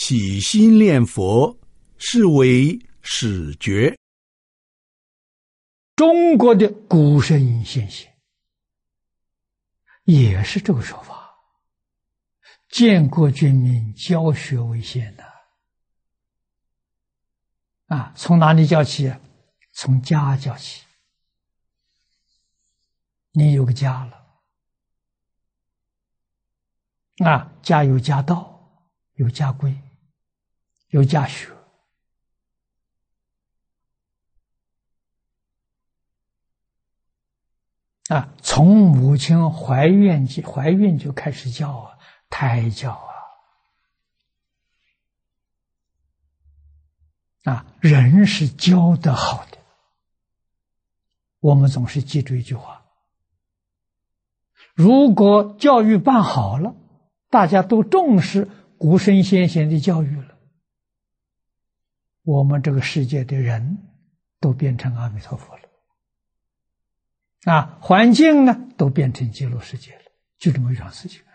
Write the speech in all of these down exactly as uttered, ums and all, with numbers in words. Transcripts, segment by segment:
起心念佛，是为始觉。 中国的古圣先贤也是这个说法，建国军民，教学为先的。啊，从哪里教起啊？从家教起。你有个家了，啊，家有家道，有家规，有家学。啊，从母亲怀孕就怀孕就开始教啊，胎教啊，啊，人是教得好的。我们总是记住一句话：如果教育办好了，大家都重视古圣先贤的教育了，我们这个世界的人都变成阿弥陀佛了。啊，环境呢都变成极乐世界了，就这么一桩事情啊！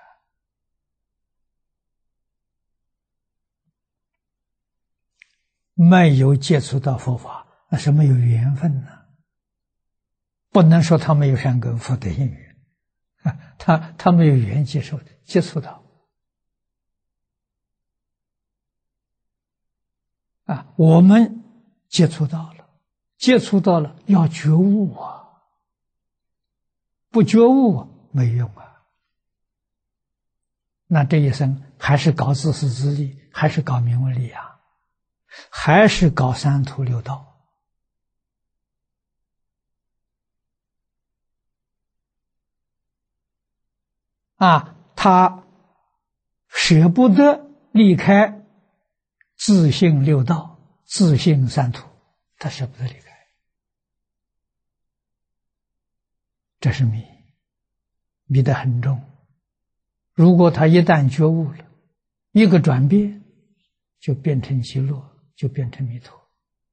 没有接触到佛法，那是没有缘分呢。不能说他没有善根福德因缘，啊，他他没有缘接受接触到。啊，我们接触到了，接触到了要觉悟啊。不觉悟没用啊！那这一生还是搞自私自利，还是搞名闻利养，还是搞三途六道啊！他舍不得离开自性六道、自性三途，他舍不得离开。这是迷，迷得很重。如果他一旦觉悟了，一个转变，就变成极乐，就变成弥陀。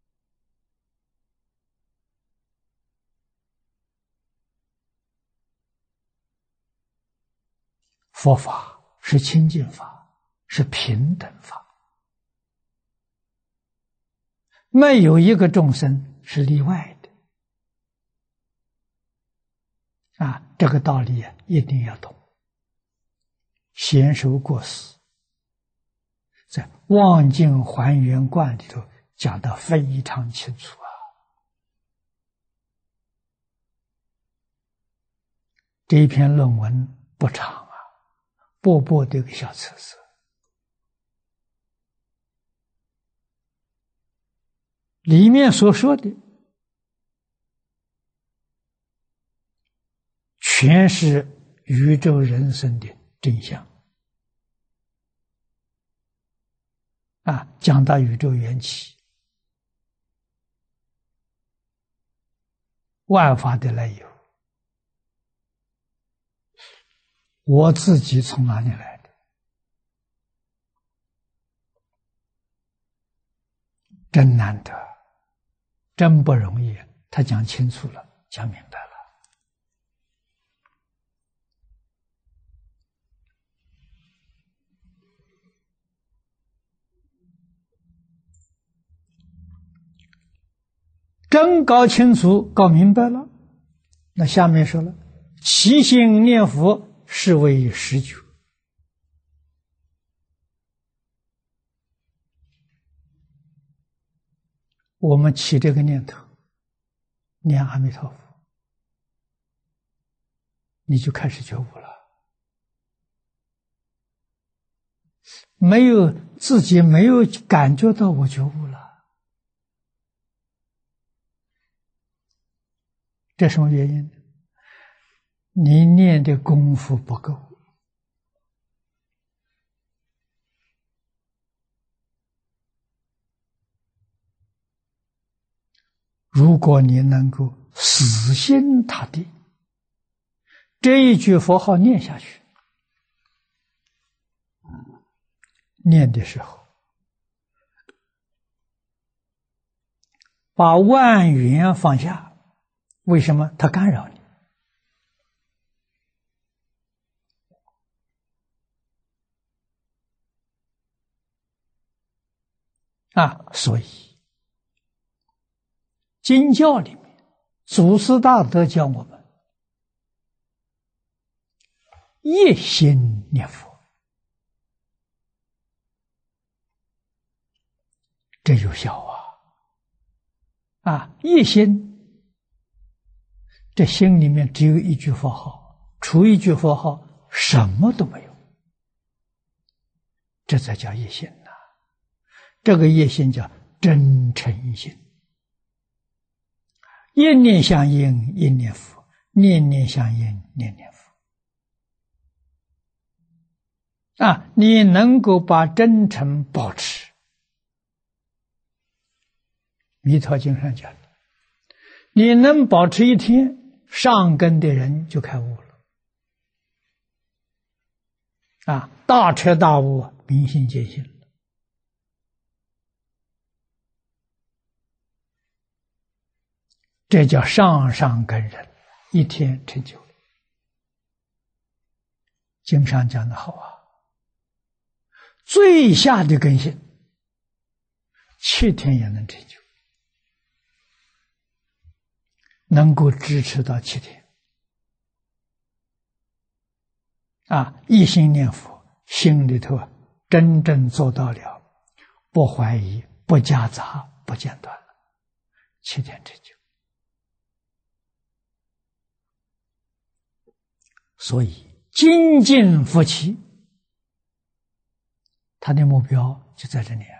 佛法是清净法，是平等法，没有一个众生是例外的。啊，这个道理啊，一定要懂。贤首过世在《望境还原观》里头讲得非常清楚啊。这一篇论文不长啊，薄薄的一个小册子，里面所说的全是宇宙人生的真相啊！讲到宇宙缘起，万法的来由，我自己从哪里来的？真难得，真不容易。他讲清楚了，讲明白了。真搞清楚、搞明白了，那下面说了：起心念佛，是为实觉。我们起这个念头，念阿弥陀佛，你就开始觉悟了。没有自己没有感觉到我觉悟了。这什么原因？你念的功夫不够。如果你能够死心塌地，这一句佛号念下去，念的时候，把万缘放下。为什么？它干扰你。 啊，所以经教里面祖师大德教我们一心念佛，这有效啊！啊，一心，这心里面只有一句佛号，除一句佛号，什么都没有，这才叫一心呐、啊！这个一心叫真诚心，一念相应，一念佛；念念相应，念念佛。啊，你能够把真诚保持，弥陀经上讲，你能保持一天，上根的人就开悟了。啊，大彻大悟，明心见性了。这叫上上根人，一天成就了。经上讲的好啊，最下的根性，七天也能成就，能够支持到七天。啊，一心念佛，心里头真正做到了，不怀疑，不夹杂，不间断了，七天成就。所以精进佛起，他的目标就在这里啊。